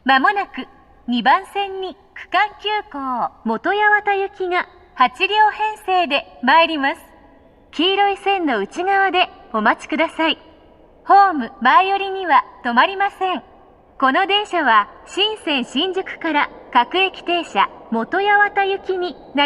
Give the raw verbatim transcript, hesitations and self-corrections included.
まもなくにばん線に区間急行元八幡行きがはちりょう編成で参ります。黄色い線の内側でお待ちください。ホーム前寄りには止まりません。この電車は新線新宿から各駅停車元八幡行きになります。